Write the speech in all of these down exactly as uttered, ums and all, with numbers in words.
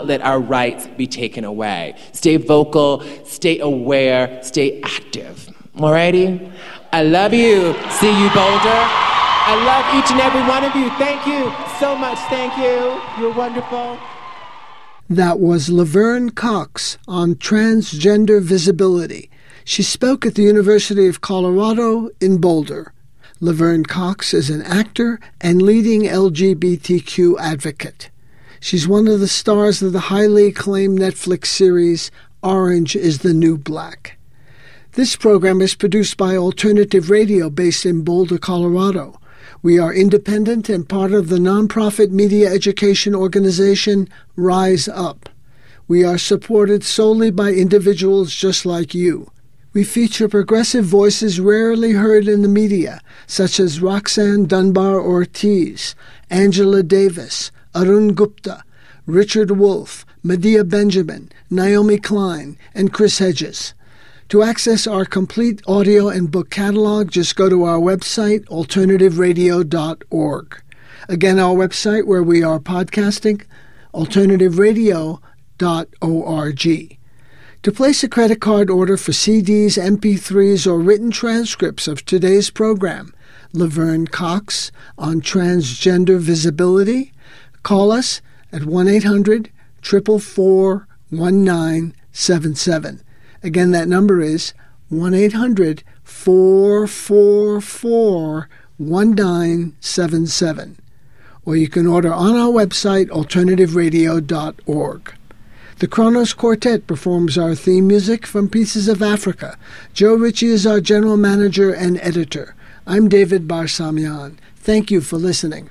not let our rights be taken away. Stay vocal, stay aware, stay active. Alrighty? I love you. See you, Boulder. I love each and every one of you. Thank you so much. Thank you. You're wonderful. That was Laverne Cox on transgender visibility. She spoke at the University of Colorado in Boulder. Laverne Cox is an actor and leading L G B T Q advocate. She's one of the stars of the highly acclaimed Netflix series Orange is the New Black. This program is produced by Alternative Radio based in Boulder, Colorado. We are independent and part of the nonprofit media education organization Rise Up. We are supported solely by individuals just like you. We feature progressive voices rarely heard in the media, such as Roxanne Dunbar Ortiz, Angela Davis, Arun Gupta, Richard Wolff, Medea Benjamin, Naomi Klein, and Chris Hedges. To access our complete audio and book catalog, just go to our website, alternative radio dot org. Again, our website where we are podcasting, alternative radio dot org. To place a credit card order for C Ds, M P threes, or written transcripts of today's program, Laverne Cox on transgender visibility, call us at one eight hundred, four four four, one nine seven seven. Again, that number is one eight hundred, four four four, one nine seven seven. Or you can order on our website, alternative radio dot org. The Kronos Quartet performs our theme music from Pieces of Africa. Joe Ritchie is our general manager and editor. I'm David Barsamian. Thank you for listening.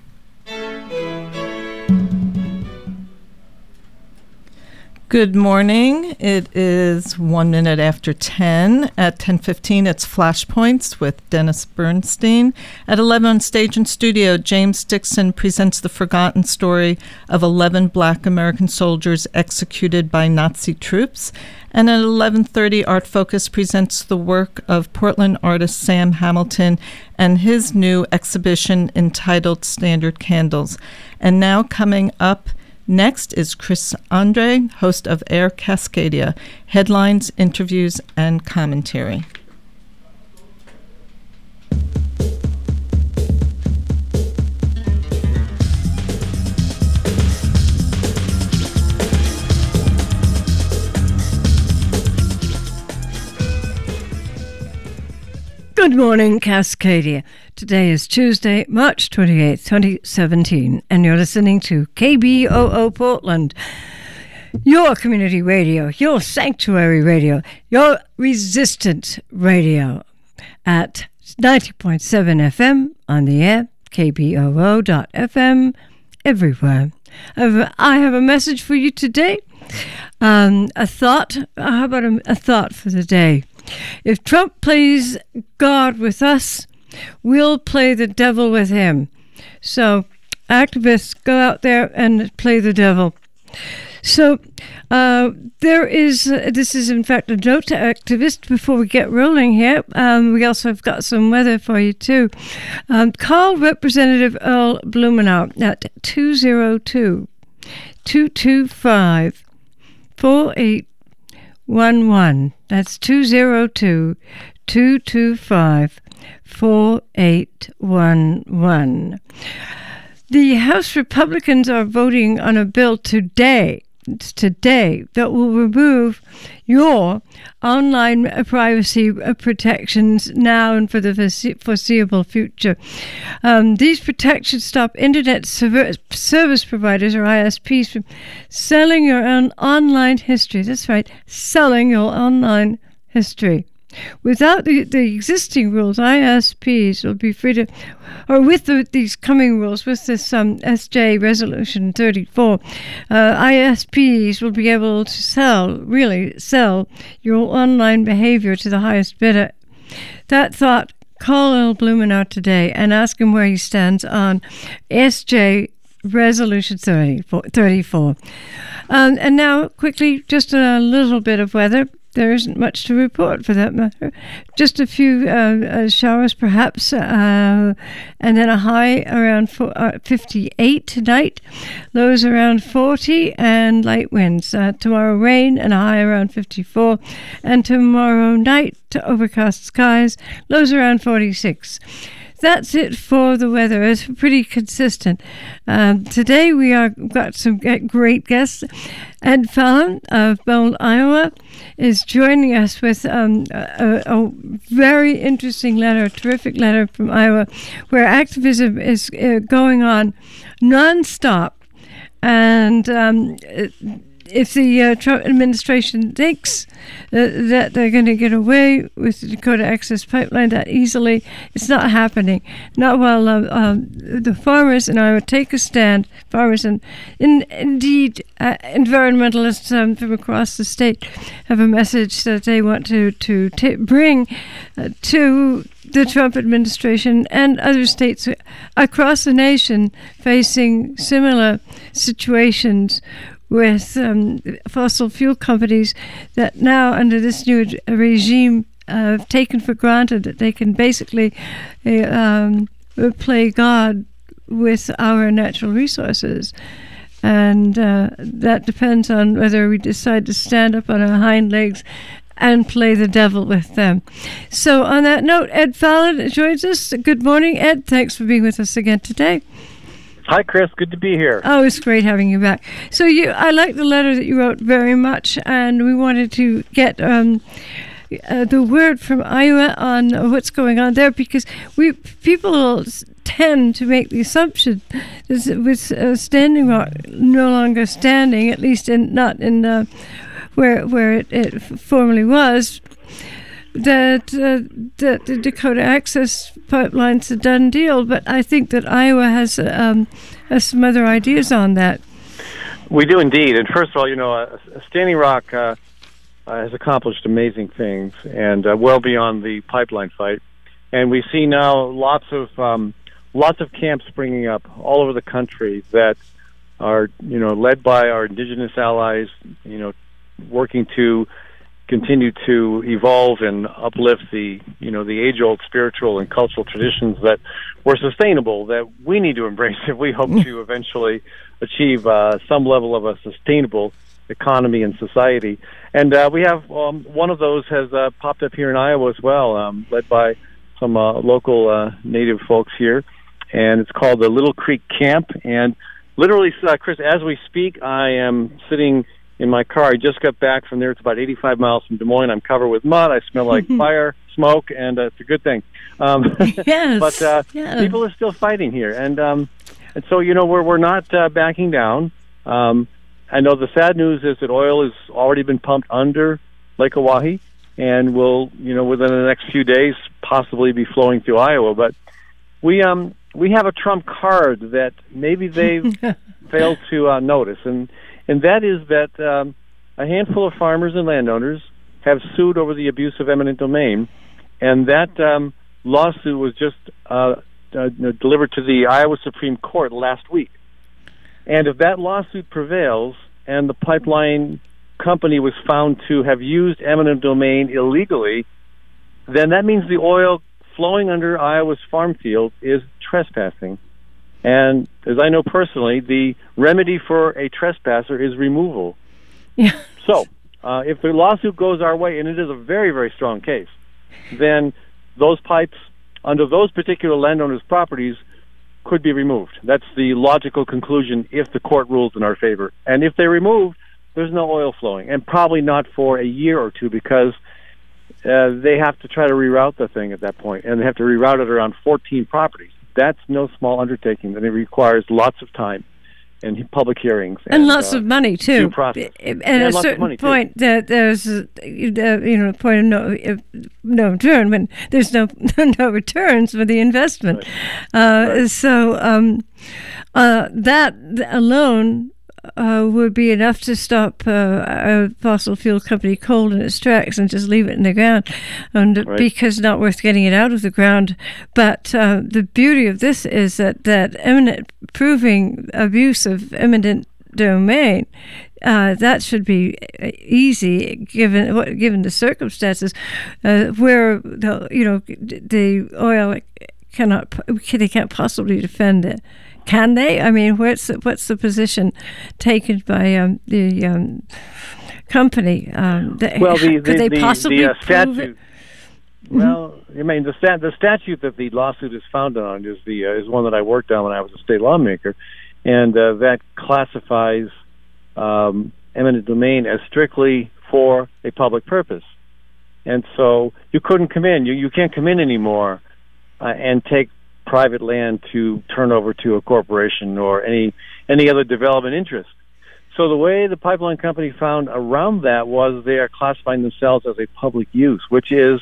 Good morning. It is one minute after ten. At ten fifteen, it's Flashpoints with Dennis Bernstein. At eleven on Stage and Studio, James Dixon presents the forgotten story of eleven black American soldiers executed by Nazi troops. And at eleven thirty, Art Focus presents the work of Portland artist Sam Hamilton and his new exhibition entitled Standard Candles. And now coming up next is Chris Andre, host of Air Cascadia, headlines, interviews, and commentary. Good morning, Cascadia. Today is Tuesday, March twenty-eighth, twenty seventeen, and you're listening to K B O O Portland, your community radio, your sanctuary radio, your resistant radio at ninety point seven F M on the air, K B O O dot F M, everywhere. I have a message for you today. Um, a thought. How about a, a thought for the day? If Trump plays God with us, we'll play the devil with him. So, activists, go out there and play the devil. So, uh, there is, uh, this is in fact a note to activists before we get rolling here. Um, we also have got some weather for you too. Um, call Representative Earl Blumenauer at two oh two, two two five, four eight one one. That's two oh two, two two five, four eight one one. The House Republicans are voting on a bill today, today, that will remove your online privacy protections now and for the foreseeable future. Um, these protections stop Internet service providers, or I S Ps, from selling your own online history. That's right, selling your online history. Without the, the existing rules, I S Ps will be free to, or with the, these coming rules, with this um, S J Resolution thirty-four, uh, I S Ps will be able to sell, really sell, your online behavior to the highest bidder. That thought, call Earl Blumenauer today and ask him where he stands on S J Resolution thirty-four. Um, and now, quickly, just a little bit of weather. there isn't much to report for that matter. Just a few uh, uh, showers perhaps, uh, and then a high around four, uh, fifty-eight tonight, lows around forty, and light winds. Uh, tomorrow rain and a high around fifty-four, and tomorrow night overcast skies, lows around forty-six. That's it for the weather. It's pretty consistent. Um, today we are got some great guests. Ed Fallon of Bold, Iowa, is joining us with um, a, a very interesting letter, a terrific letter from Iowa, where activism is uh, going on nonstop. And um, if the uh, Trump administration thinks uh, that they're going to get away with the Dakota Access Pipeline that easily, it's not happening. Not while uh, um, the farmers in Iowa take a stand, farmers and in, indeed uh, environmentalists um, from across the state have a message that they want to, to t- bring uh, to the Trump administration and other states across the nation facing similar situations with um, fossil fuel companies that now, under this new regime, uh, have taken for granted that they can basically uh, um, play God with our natural resources. And uh, that depends on whether we decide to stand up on our hind legs and play the devil with them. So on that note, Ed Fallon joins us. Good morning, Ed. Thanks for being with us again today. Hi, Chris. Good to be here. Oh, it's great having you back. So you, I like the letter that you wrote very much, and we wanted to get um, uh, the word from Iowa on what's going on there, because we people tend to make the assumption that with uh, Standing Rock no longer standing, at least in not in uh, where where it, it formerly was, that uh, that the Dakota Access Pipeline's a done deal. But I think that Iowa has um, has some other ideas on that. We do indeed. And first of all, you know, uh, Standing Rock uh, uh, has accomplished amazing things, and uh, well beyond the pipeline fight. And we see now lots of um, lots of camps springing up all over the country that are, you know, led by our indigenous allies, you know, working to continue to evolve and uplift the, you know, the age-old spiritual and cultural traditions that were sustainable, that we need to embrace if we hope to eventually achieve uh, some level of a sustainable economy and society. And uh, we have um, one of those has uh, popped up here in Iowa as well, um, led by some uh, local uh, Native folks here, and it's called the Little Creek Camp. And literally, uh, Chris, as we speak, I am sitting in my car. I just got back from there. It's about eighty-five miles from Des Moines. I'm covered with mud. I smell like fire, smoke, and uh, it's a good thing. Um, yes. But uh, yeah. people are still fighting here, and um, and so you know we're we're not uh, backing down. Um, I know the sad news is that oil has already been pumped under Lake Oahe, and will you know within the next few days possibly be flowing through Iowa. But we um we have a trump card that maybe they've failed to uh, notice, and. And that is that um, a handful of farmers and landowners have sued over the abuse of eminent domain, and that um, lawsuit was just uh, uh, delivered to the Iowa Supreme Court last week. And if that lawsuit prevails and the pipeline company was found to have used eminent domain illegally, then that means the oil flowing under Iowa's farm field is trespassing. And as I know personally, the remedy for a trespasser is removal. Yeah. So, uh, if the lawsuit goes our way, and it is a very, very strong case, then those pipes under those particular landowners' properties could be removed. That's the logical conclusion if the court rules in our favor. And if they're removed, there's no oil flowing, and probably not for a year or two, because uh, they have to try to reroute the thing at that point, and they have to reroute it around fourteen properties. That's no small undertaking, and it requires lots of time and public hearings. And, and lots uh, of money, too. Due process. At yeah, a certain point, that there's a, you know, a point of no, no return, when there's no no returns for the investment. Right. Uh, right. So um, uh, that alone Uh, would be enough to stop uh, a fossil fuel company cold in its tracks and just leave it in the ground, and right. because not worth getting it out of the ground. But uh, the beauty of this is that that eminent proving abuse of eminent domain uh, that should be easy given what given the circumstances, uh, where the you know the oil cannot they can't possibly defend it. Can they? I mean, what's the, what's the position taken by um, the um, company? Um, the, well, the, could the, they possibly the, uh, prove statute. it? Well, I mean, the stat, the statute that the lawsuit is founded on is the uh, is one that I worked on when I was a state lawmaker, and uh, that classifies um, eminent domain as strictly for a public purpose. And so you couldn't come in. You you can't come in anymore uh, and take private land to turn over to a corporation or any any other development interest. So the way the pipeline company found around that was they are classifying themselves as a public use, which is,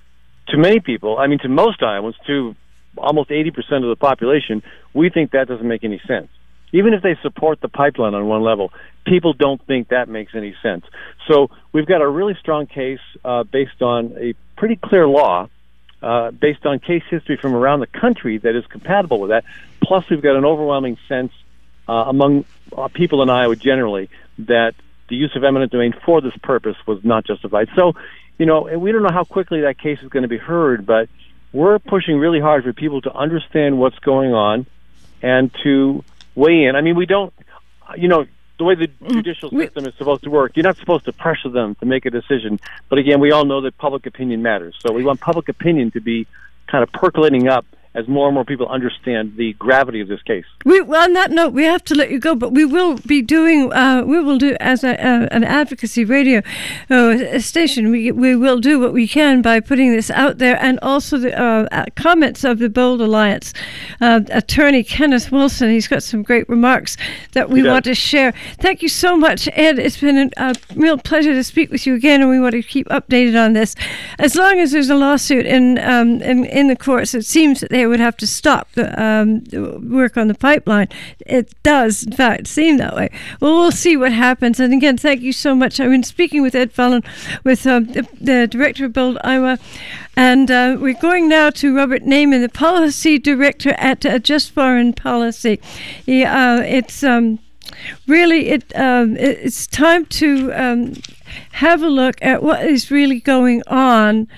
to many people, I mean to most Iowans, to almost eighty percent of the population, we think that doesn't make any sense. Even if they support the pipeline on one level, people don't think that makes any sense. So we've got a really strong case uh, based on a pretty clear law, uh, based on case history from around the country that is compatible with that. Plus, we've got an overwhelming sense uh, among uh, people in Iowa generally that the use of eminent domain for this purpose was not justified. So, you know, and we don't know how quickly that case is going to be heard, but we're pushing really hard for people to understand what's going on and to weigh in. I mean, we don't, you know, the way the judicial system is supposed to work, you're not supposed to pressure them to make a decision. But again, we all know that public opinion matters. So we want public opinion to be kind of percolating up as more and more people understand the gravity of this case. We, well, on that note, we have to let you go, but we will be doing, uh, we will do, as a, uh, an advocacy radio uh, station, we we will do what we can by putting this out there, and also the uh, comments of the Bold Alliance. Uh, attorney Kenneth Wilson, he's got some great remarks that we want to share. Thank you so much, Ed. It's been a real pleasure to speak with you again, and we want to keep updated on this. As long as there's a lawsuit in, um, in, in the courts, it seems that they would have to stop the um, work on the pipeline. It does, in fact, seem that way. Well, we'll see what happens. And again, thank you so much. I've been speaking with Ed Fallon, with um, the, the director of Build Iowa. And uh, we're going now to Robert Naiman, the policy director at uh, Just Foreign Policy. He, uh, it's um, really, it, um, it's time to um, have a look at what is really going on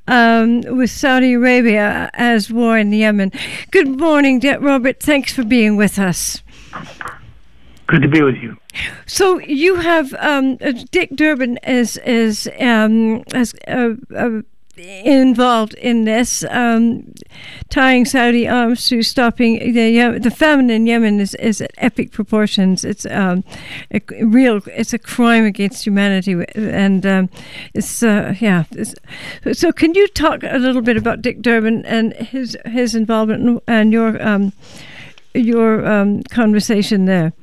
um, with Saudi Arabia as war in Yemen. Good morning, Robert. Thanks for being with us. Good to be with you. So you have um, Dick Durbin is is um, as uh, uh, involved in this, um, tying Saudi arms to stopping the the famine in Yemen is, is at epic proportions. It's um, a real, it's a crime against humanity, and um, it's uh, yeah. It's, so, can you talk a little bit about Dick Durbin and his his involvement and your um, your um, conversation there?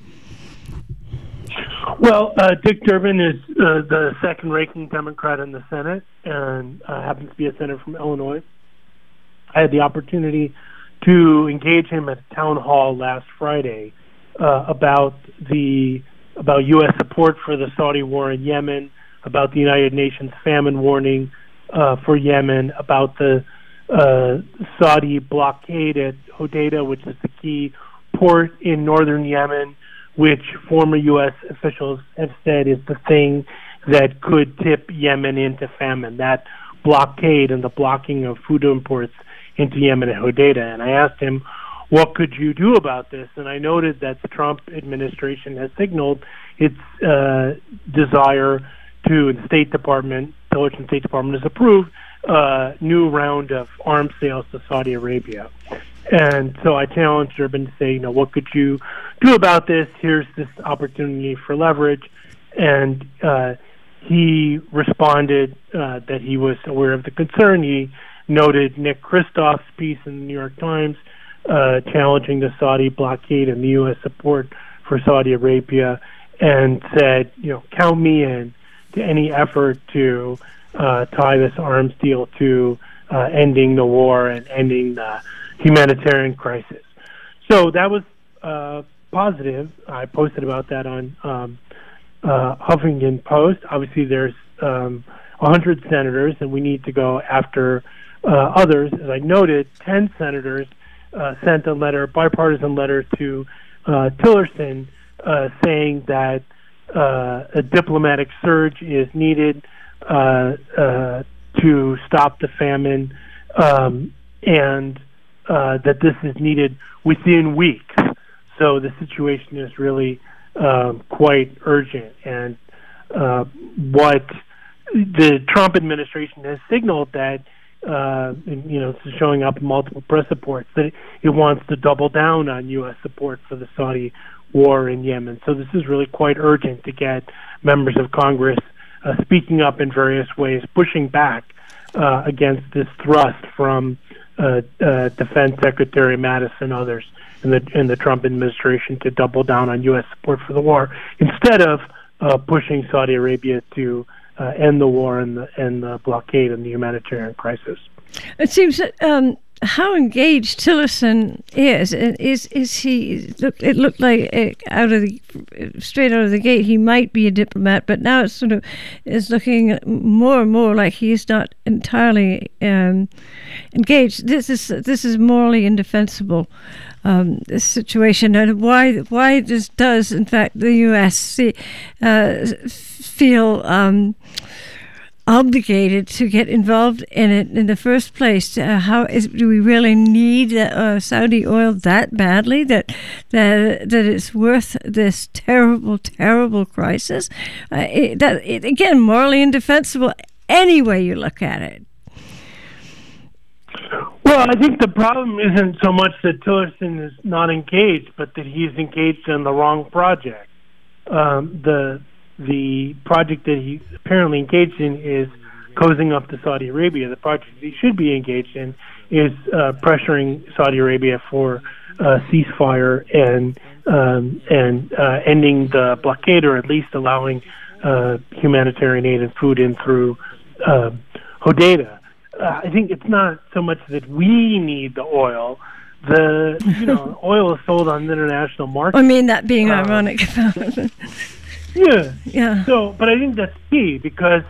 Well, uh, Dick Durbin is uh, the second-ranking Democrat in the Senate and uh, happens to be a senator from Illinois. I had the opportunity to engage him at a town hall last Friday uh, about the about U S support for the Saudi war in Yemen, about the United Nations famine warning uh, for Yemen, about the uh, Saudi blockade at Hodeidah, which is the key port in northern Yemen, which former U S officials have said is the thing that could tip Yemen into famine, that blockade and the blocking of food imports into Yemen at Hodeidah. And I asked him, what could you do about this? And I noted that the Trump administration has signaled its uh, desire to, the State Department, the Tillerson State Department has approved a new round of arms sales to Saudi Arabia. And so I challenged Durbin to say, you know, what could you do about this? Here's this opportunity for leverage. And uh, he responded uh, that he was aware of the concern. He noted Nick Kristof's piece in the New York Times uh, challenging the Saudi blockade and the U S support for Saudi Arabia, and said, you know, count me in to any effort to uh, tie this arms deal to uh, ending the war and ending the humanitarian crisis. So that was uh, positive. I posted about that on um, uh, Huffington Post. Obviously, there's um, one hundred senators, and we need to go after uh, others. As I noted, ten senators uh, sent a letter, bipartisan letter, to uh, Tillerson uh, saying that uh, a diplomatic surge is needed uh, uh, to stop the famine, um, and uh, that this is needed within weeks. So the situation is really um, quite urgent, and uh, what the Trump administration has signaled that, uh, you know, it's showing up in multiple press reports, that it wants to double down on U S support for the Saudi war in Yemen. So this is really quite urgent to get members of Congress uh, speaking up in various ways, pushing back uh, against this thrust from uh, uh, Defense Secretary Mattis and others in the in the Trump administration to double down on U S support for the war, instead of uh, pushing Saudi Arabia to uh, end the war and the, and the blockade and the humanitarian crisis. It seems that um, how engaged Tillerson is. Is is he? Look, it looked like uh, out of the straight out of the gate he might be a diplomat, but now it sort of is looking more and more like he's not entirely um, engaged. This is this is morally indefensible. Um, this situation, and why why does does in fact the U S see, uh, feel um, obligated to get involved in it in the first place? Uh, how is do we really need uh, Saudi oil that badly that that that it's worth this terrible terrible crisis? Uh, it, that it, again, morally indefensible any way you look at it. Well, I think the problem isn't so much that Tillerson is not engaged, but that he's engaged in the wrong project. Um, the the project that he's apparently engaged in is cozying up to Saudi Arabia. The project he should be engaged in is uh, pressuring Saudi Arabia for a ceasefire and um, and uh, ending the blockade, or at least allowing uh, humanitarian aid and food in through uh, Hodeidah. Uh, I think it's not so much that we need the oil. The you know oil is sold on the international market. I mean, that being uh, ironic. yeah. Yeah. So, but I think that's key, because